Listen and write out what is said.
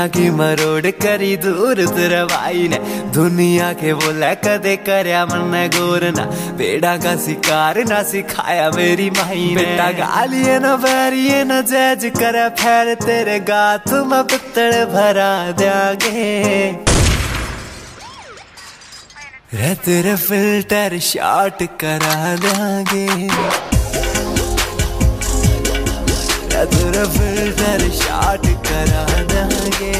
की मरोड़ करी दूर तेरा भाई ने दुनिया के बोला कदे करया मन गोर ना बेड़ा का शिकार ना सिखाया मेरी माई ने बेटा गालिए न बैरिए न जज करे फिर तेरे गात में पित्तड़ भरा देंगे रे तेरे फिल्टर शॉट करा देंगे रे तेरे फिल्टर शॉट करा देंगे।